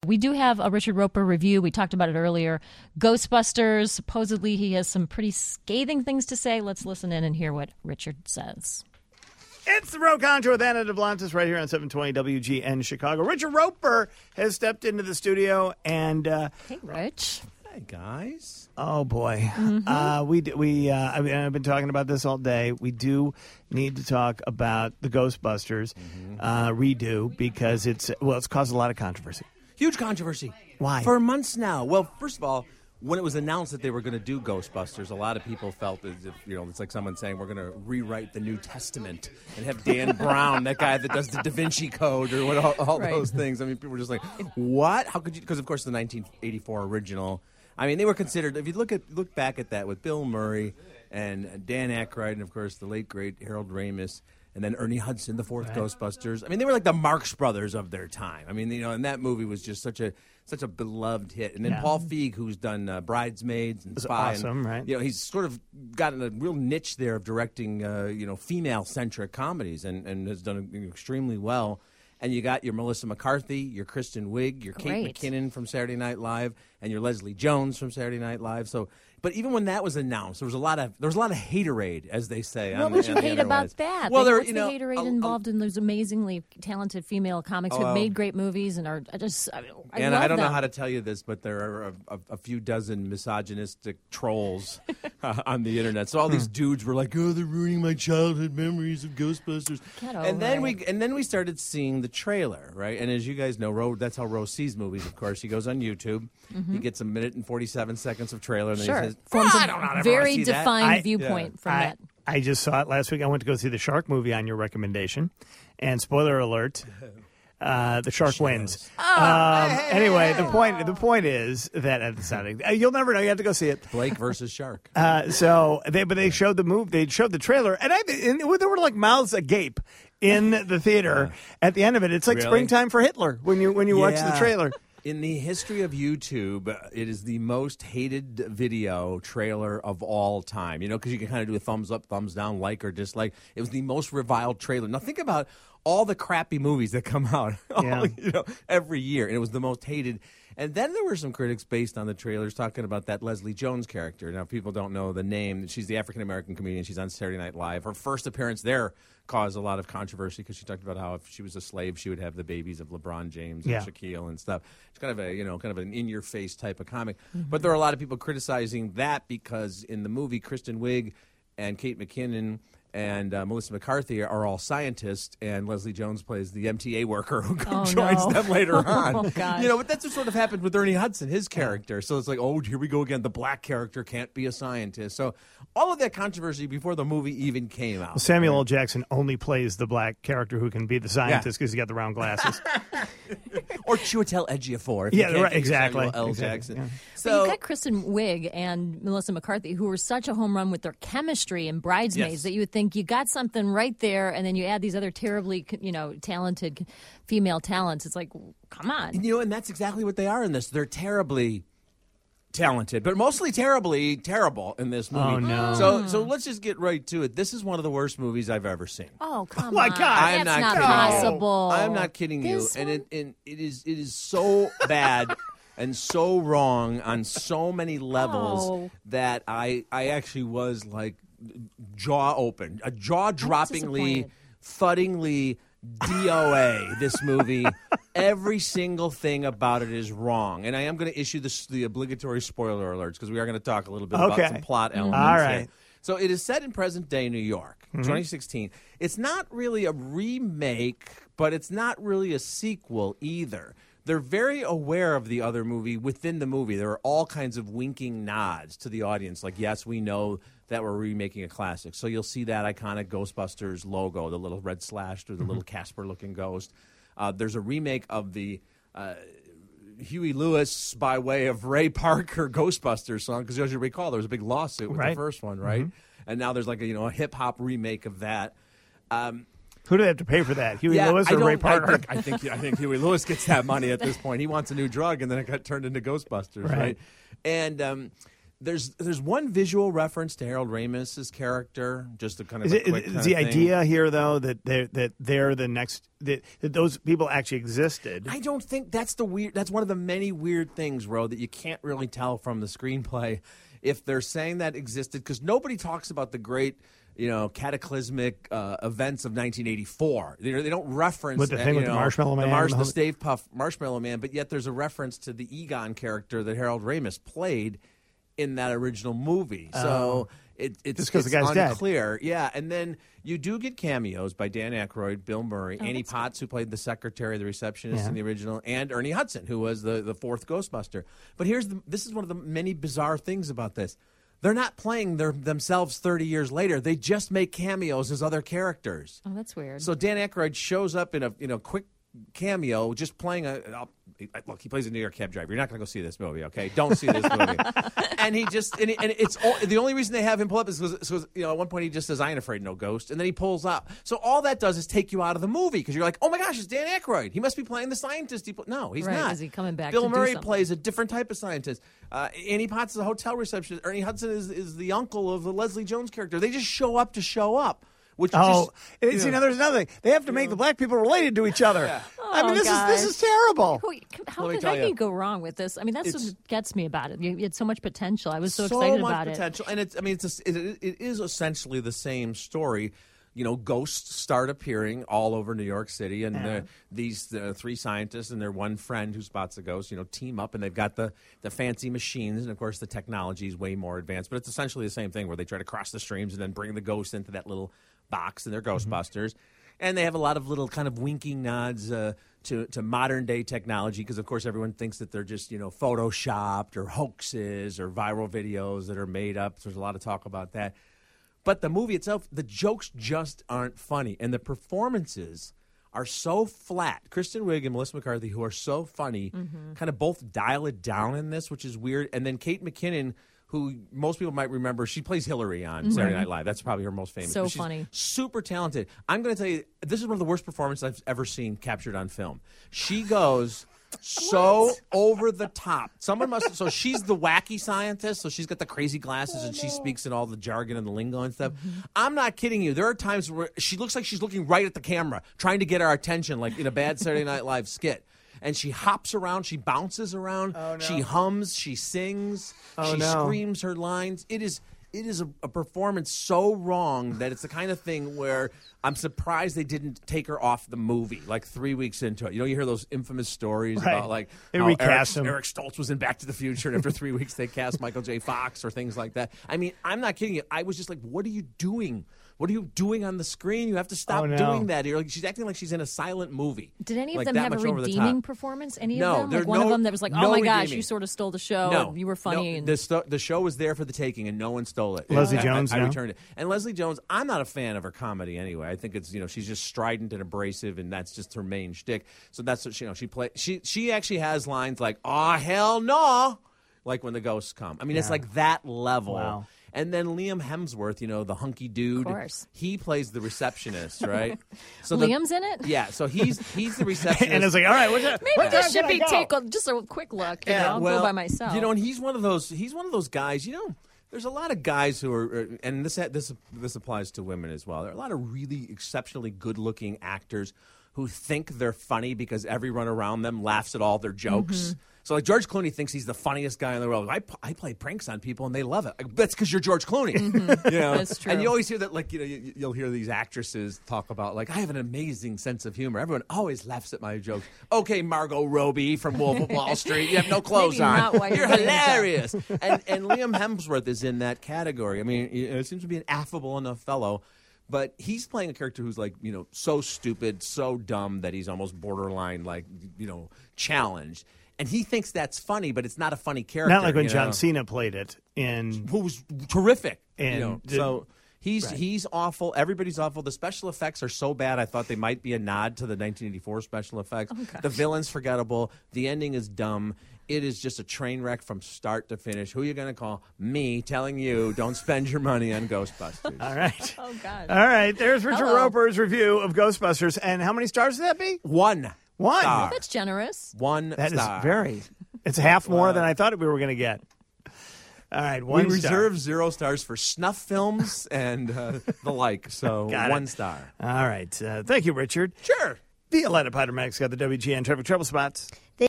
We do have a Richard Roeper review. We talked about it earlier. Ghostbusters, supposedly he has some pretty scathing things to say. Let's listen in and hear what Richard says. It's the Ro Contra with Anna DeBlantis right here on 720 WGN Chicago. Richard Roeper has stepped into the studio and... Hey, Rich. Hey, guys. Oh, boy. I've been talking about this all day. We do need to talk about the Ghostbusters redo because it's caused a lot of controversy. Huge controversy. Why? For months now. Well, first of all, when it was announced that they were going to do Ghostbusters, a lot of people felt as if, it's like someone saying we're going to rewrite the New Testament and have Dan Brown, that guy that does the Da Vinci Code or all those things. I mean, people were just like, what? How could you? Because, of course, the 1984 original, I mean, they were considered, if you look back at that with Bill Murray and Dan Aykroyd and, of course, the late, great Harold Ramis, and then Ernie Hudson, the fourth Ghostbusters. I mean, they were like the Marx Brothers of their time. I mean, and that movie was just such a beloved hit. And then Paul Feig, who's done Bridesmaids and Spy. Awesome, right? He's sort of gotten a real niche there of directing, female-centric comedies and has done extremely well. And you got your Melissa McCarthy, your Kristen Wiig, your Kate McKinnon from Saturday Night Live, and your Leslie Jones from Saturday Night Live. So, but even when that was announced, there was a lot of haterade, as they say. What would you hate about that? Well, what's the haterade involved in those amazingly talented female comics who have made great movies and are just? I don't know how to tell you this, but there are a few dozen misogynistic trolls on the internet. So all these dudes were like, "Oh, they're ruining my childhood memories of Ghostbusters." And then we started seeing the trailer, right? And as you guys know, that's how Ro sees movies. Of course, he goes on YouTube. He gets a minute and 47 seconds of trailer, and then he says, forms I don't know, a very defined viewpoint from that. I just saw it last week. I went to go see the Shark movie on your recommendation, and spoiler alert, the Shark wins. Anyway, the point is that you'll never know. You have to go see it. Blake versus Shark. They showed the movie. They showed the trailer, and there were like mouths agape in the theater at the end of it. It's like springtime for Hitler when you watch the trailer. In the history of YouTube, it is the most hated video trailer of all time. Because you can kind of do a thumbs up, thumbs down, like or dislike. It was the most reviled trailer. Now think about all the crappy movies that come out every year, and it was the most hated. And then there were some critics based on the trailers talking about that Leslie Jones character. Now, people don't know the name. She's the African-American comedian. She's on Saturday Night Live. Her first appearance there caused a lot of controversy because she talked about how if she was a slave, she would have the babies of LeBron James and Shaquille and stuff. It's kind of an in-your-face type of comic. But there are a lot of people criticizing that because in the movie, Kristen Wiig and Kate McKinnon and Melissa McCarthy are all scientists, and Leslie Jones plays the MTA worker who joins them later on. Oh, gosh. But that's what sort of happened with Ernie Hudson, his character. So it's like, here we go again. The black character can't be a scientist. So all of that controversy before the movie even came out. Well, Samuel L. Jackson only plays the black character who can be the scientist because he's got the round glasses. Or Chiwetel Ejiofor. Exactly. Samuel L. Jackson. Yeah. So you've got Kristen Wiig and Melissa McCarthy, who were such a home run with their chemistry in Bridesmaids that you would think you got something right there, and then you add these other terribly, talented female talents. It's like, come on. And that's exactly what they are in this. They're terribly talented, but mostly terribly terrible in this movie. Oh, no. So let's just get right to it. This is one of the worst movies I've ever seen. Oh, come on. My God. That's not possible. I'm not kidding you. And it is so bad and so wrong on so many levels that I actually was like jaw open, a jaw-droppingly, thuddingly DOA, this movie. Every single thing about it is wrong. And I am going to issue the obligatory spoiler alerts because we are going to talk a little bit about some plot elements. All right. Here. So it is set in present-day New York, 2016. It's not really a remake, but it's not really a sequel either. They're very aware of the other movie within the movie. There are all kinds of winking nods to the audience, like, yes, we know that we're remaking a classic. So you'll see that iconic Ghostbusters logo, the little red slash or the little Casper-looking ghost. There's a remake of the Huey Lewis by way of Ray Parker Ghostbusters song, because as you recall, there was a big lawsuit with the first one, right? And now there's like a hip-hop remake of that. Who do they have to pay for that? Huey Lewis or Ray Parker? I think Huey Lewis gets that money at this point. He wants a new drug, and then it got turned into Ghostbusters, right? And There's one visual reference to Harold Ramis's character, just a kind of a quick kind is the of thing. idea here though that they're the next that those people actually existed. I don't think that's that's one of the many weird things, Ro, that you can't really tell from the screenplay if they're saying that existed, because nobody talks about the great, cataclysmic events of 1984. They don't reference With the thing with the Marshmallow Man, the Stave Puft Marshmallow Man, but yet there's a reference to the Egon character that Harold Ramis played in that original movie. So it's just because the guy's unclear. Dead. Yeah, and then you do get cameos by Dan Aykroyd, Bill Murray, Annie Potts, who played the secretary, the receptionist in the original, and Ernie Hudson, who was the fourth Ghostbuster. But this is one of the many bizarre things about this. They're not playing themselves 30 years later. They just make cameos as other characters. Oh, that's weird. So Dan Aykroyd shows up in a quick cameo, just playing look, he plays a New York cab driver. You're not going to go see this movie, okay? Don't see this movie. And he just and it's the only reason they have him pull up is because at one point he just says, "I ain't afraid of no ghost," and then he pulls up. So all that does is take you out of the movie because you're like, "Oh my gosh, it's Dan Aykroyd. He must be playing the scientist." No, he's not. Is he coming back? Bill to Murray do something? plays a different type of scientist. Annie Potts is a hotel receptionist. Ernie Hudson is the uncle of the Leslie Jones character. They just show up to show up. Which now there's another thing. They have to make the black people related to each other. Yeah. I mean, this is terrible. How can you go wrong with this? I mean, that's what gets me about it. You had so much potential. I was so excited about it. So much potential, and it is essentially the same story. Ghosts start appearing all over New York City, and these three scientists and their one friend who spots a ghost, team up, and they've got the fancy machines, and of course the technology is way more advanced. But it's essentially the same thing where they try to cross the streams and then bring the ghost into that little box, and they're Ghostbusters. And they have a lot of little kind of winking nods to modern day technology because, of course, everyone thinks that they're just photoshopped or hoaxes or viral videos that are made up. There's a lot of talk about that. But the movie itself, the jokes just aren't funny, and the performances are so flat. Kristen Wiig and Melissa McCarthy, who are so funny, kind of both dial it down in this, which is weird. And then Kate McKinnon, who most people might remember, she plays Hillary on Saturday Night Live. That's probably her most famous. So funny. Super talented. I'm going to tell you, this is one of the worst performances I've ever seen captured on film. She goes so over the top. So she's the wacky scientist, so she's got the crazy glasses and she speaks in all the jargon and the lingo and stuff. I'm not kidding you. There are times where she looks like she's looking right at the camera, trying to get our attention, like in a bad Saturday Night Live skit. And she hops around, she bounces around, she hums, she sings, she screams her lines. It is a performance so wrong that it's the kind of thing where I'm surprised they didn't take her off the movie like 3 weeks into it. You hear those infamous stories about like they how recast him. Eric Stoltz was in Back to the Future, and after 3 weeks they cast Michael J. Fox or things like that. I mean, I'm not kidding you. I was just like, what are you doing? What are you doing on the screen? You have to stop doing that. She's acting like she's in a silent movie. Did any of them have a redeeming performance? Any of them? Like one of them that was like, no oh my gosh, redeeming. you sort of stole the show. No, you were funny. No, the show was there for the taking, and no one stole it. Leslie Jones, I returned it. And Leslie Jones, I'm not a fan of her comedy anyway. I think it's she's just strident and abrasive, and that's just her main shtick. So that's what she plays. She actually has lines like, "Oh hell no," like when the ghosts come. I mean, it's like that level. Wow. And then Liam Hemsworth, the hunky dude, of course. He plays the receptionist, right? So Liam's in it? Yeah, so he's the receptionist. And it's like, all right, maybe this should be just a quick look. I'll go by myself. And he's one of those guys. There's a lot of guys who are, and this applies to women as well. There are a lot of really exceptionally good-looking actors who think they're funny because everyone around them laughs at all their jokes. So like George Clooney thinks he's the funniest guy in the world. I play pranks on people and they love it. That's because you're George Clooney. That's true. And you always hear that, like, you'll hear these actresses talk about, like, I have an amazing sense of humor. Everyone always laughs at my jokes. Okay, Margot Robbie from Wolf of Wall Street, you have no clothes on. You're hilarious. And Liam Hemsworth is in that category. I mean, it seems to be an affable enough fellow. But he's playing a character who's like, so stupid, so dumb that he's almost borderline, like, challenged. And he thinks that's funny, but it's not a funny character. Not like when John Cena played it who was terrific. And so he's awful. Everybody's awful. The special effects are so bad. I thought they might be a nod to the 1984 special effects. The villain's forgettable. The ending is dumb. It is just a train wreck from start to finish. Who are you going to call? Me telling you don't spend your money on Ghostbusters. All right. Oh, God. All right. There's Richard Roper's review of Ghostbusters. And how many stars would that be? One. Star. That's generous. One that star. Is very. It's half more than I thought we were going to get. All right, we 1 star. reserve 0 stars for snuff films and the like. So Got it. 1 star. All right. Thank you, Richard. Sure. Violetta Potter Max got the WGN traffic trouble spots.